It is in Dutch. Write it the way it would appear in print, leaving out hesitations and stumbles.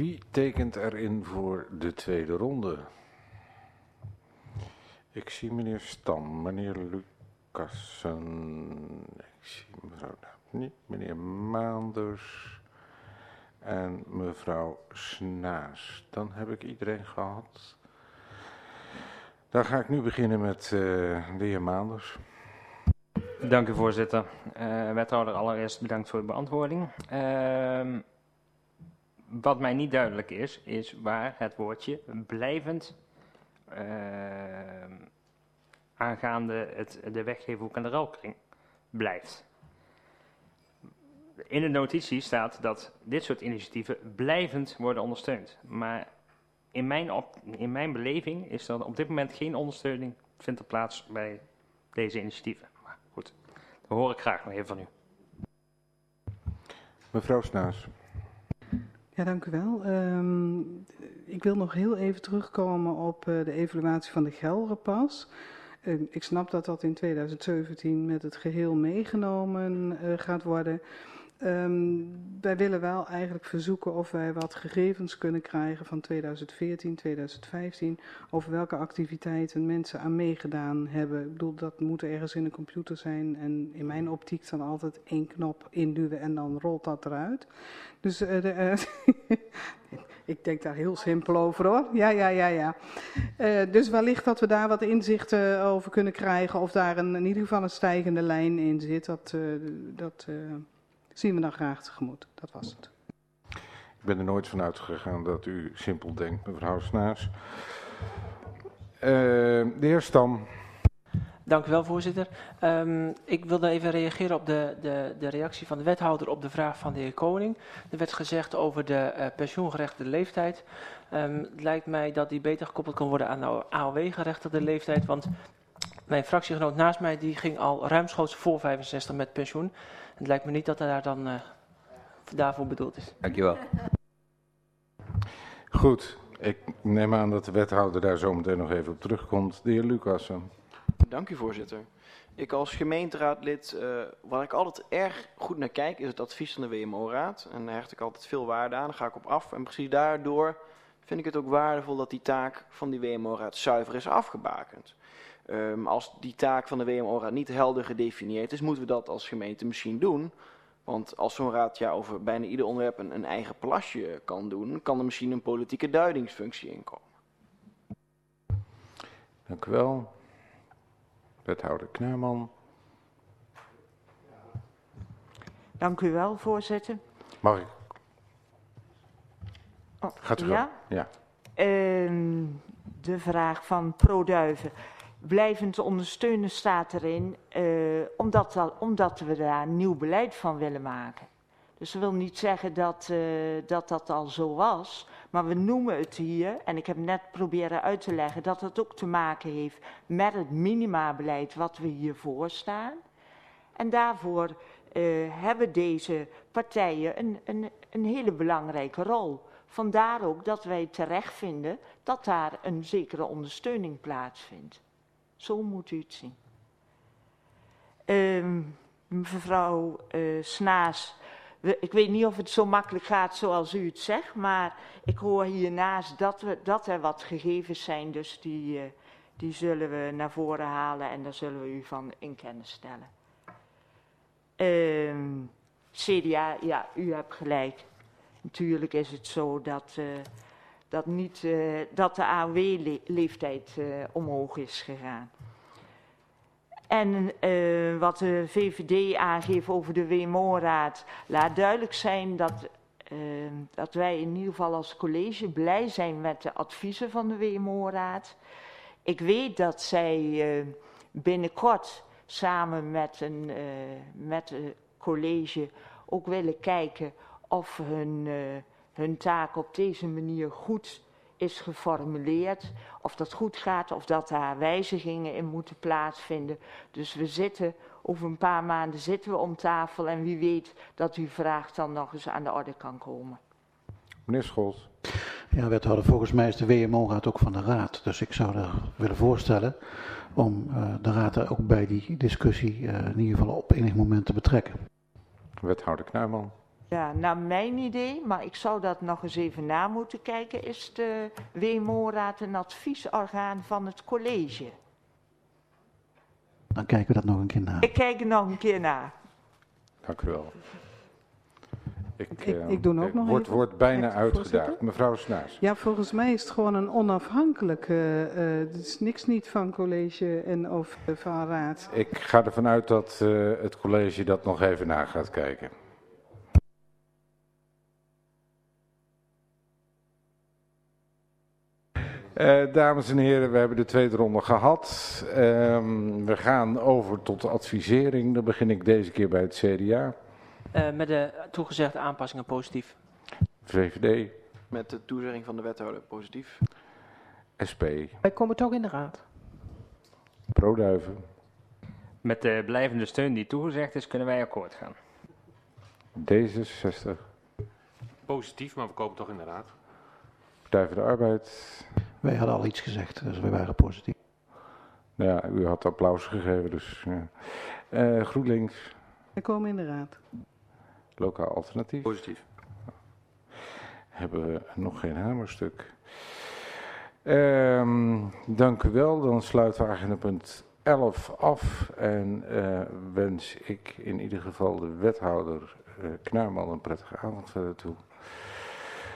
Wie tekent erin voor de tweede ronde? Ik zie meneer Stam, meneer Lucassen, ik zie mevrouw niet, meneer Maanders en mevrouw Snaas. Dan heb ik iedereen gehad. Dan ga ik nu beginnen met de heer Maanders. Dank u, voorzitter. Wethouder, allereerst bedankt voor de beantwoording. Wat mij niet duidelijk is waar het woordje blijvend aangaande de weggeefhoek en de ruilkring blijft. In de notitie staat dat dit soort initiatieven blijvend worden ondersteund. Maar in mijn beleving is er op dit moment geen ondersteuning vindt er plaats bij deze initiatieven. Maar goed, dat hoor ik graag nog even van u. Mevrouw Snaas. Ja, dank u wel. Ik wil nog heel even terugkomen op de evaluatie van de Gelderpas. Ik snap dat dat in 2017 met het geheel meegenomen gaat worden. Wij willen wel eigenlijk verzoeken of wij wat gegevens kunnen krijgen van 2014, 2015... over welke activiteiten mensen aan meegedaan hebben. Ik bedoel, dat moet ergens in de computer zijn en in mijn optiek dan altijd één knop induwen en dan rolt dat eruit. Dus ik denk daar heel simpel over hoor. Ja. Dus wellicht dat we daar wat inzichten over kunnen krijgen of daar in ieder geval een stijgende lijn in zit. Dat zien we dan graag tegemoet. Dat was het. Ik ben er nooit van uitgegaan dat u simpel denkt, mevrouw Snaas. De heer Stam. Dank u wel, voorzitter. Ik wilde even reageren op de reactie van de wethouder op de vraag van de heer Koning. Er werd gezegd over de pensioengerechtigde leeftijd. Het lijkt mij dat die beter gekoppeld kan worden aan de AOW-gerechtigde leeftijd. Want mijn fractiegenoot naast mij die ging al ruimschoots voor 65 met pensioen. Het lijkt me niet dat hij daar dan daarvoor bedoeld is. Dankjewel. Goed, ik neem aan dat de wethouder daar zo meteen nog even op terugkomt. De heer Lucassen. Dank u, voorzitter. Ik als gemeenteraadlid, waar ik altijd erg goed naar kijk, is het advies van de WMO-raad. En daar hecht ik altijd veel waarde aan, daar ga ik op af. En precies daardoor vind ik het ook waardevol dat die taak van die WMO-raad zuiver is afgebakend. Als die taak van de WMO-raad niet helder gedefinieerd is, moeten we dat als gemeente misschien doen. Want als zo'n raad over bijna ieder onderwerp een eigen plasje kan doen, kan er misschien een politieke duidingsfunctie in komen. Dank u wel. Wethouder Knaarman. Dank u wel, voorzitter. Mag ik? Oh, Gaat u ja? Ja. De vraag van ProDuiven. Blijvend ondersteunen staat erin, omdat we daar nieuw beleid van willen maken. Dus dat wil niet zeggen dat al zo was, maar we noemen het hier, en ik heb net proberen uit te leggen, dat het ook te maken heeft met het minimabeleid wat we hiervoor staan. En daarvoor hebben deze partijen een hele belangrijke rol. Vandaar ook dat wij terecht vinden dat daar een zekere ondersteuning plaatsvindt. Zo moet u het zien. Mevrouw Snaas, ik weet niet of het zo makkelijk gaat zoals u het zegt, maar ik hoor hiernaast dat er wat gegevens zijn, dus die zullen we naar voren halen en daar zullen we u van in kennis stellen. CDA, ja, u hebt gelijk. Natuurlijk is het zo dat de AOW-leeftijd omhoog is gegaan. En wat de VVD aangeeft over de WMO-raad, laat duidelijk zijn dat wij in ieder geval als college blij zijn met de adviezen van de WMO-raad. Ik weet dat zij binnenkort samen met het college ook willen kijken of hun taak op deze manier goed is geformuleerd. Of dat goed gaat, of dat daar wijzigingen in moeten plaatsvinden. Dus over een paar maanden zitten we om tafel en wie weet dat uw vraag dan nog eens aan de orde kan komen. Meneer Scholz. Ja, wethouder, volgens mij is de WMO-raad ook van de raad. Dus ik zou er willen voorstellen om de raad er ook bij die discussie in ieder geval op enig moment te betrekken. Wethouder Knuijman. Ja, naar mijn idee, maar ik zou dat nog eens even na moeten kijken, is de WMO-raad een adviesorgaan van het college. Dan kijken we dat nog een keer na. Ik kijk er nog een keer naar. Dank u wel. Ik doe ook nog even. Wordt bijna uitgedaagd. voorzitter. Mevrouw Snaars. Ja, volgens mij is het gewoon een onafhankelijke. Het is niks niet van college en of van raad. Ik ga ervan uit dat het college dat nog even na gaat kijken. Dames en heren, we hebben de tweede ronde gehad. We gaan over tot de advisering. Dan begin ik deze keer bij het CDA. Met de toegezegde aanpassingen positief. VVD, Met de toezegging van de wethouder positief. SP, Wij komen toch in de raad. Pro-Duiven, Met de blijvende steun die toegezegd is, kunnen wij akkoord gaan. D66, Positief, maar we komen toch in de raad. Partij voor de Arbeid. Wij hadden al iets gezegd, dus wij waren positief. Ja, u had applaus gegeven, dus ja. GroenLinks, We komen in de raad. Lokaal Alternatief. Positief. Hebben we nog geen hamerstuk. Dank u wel. Dan sluiten we agenda punt 11 af. En wens ik in ieder geval de wethouder Knaarman een prettige avond verder toe.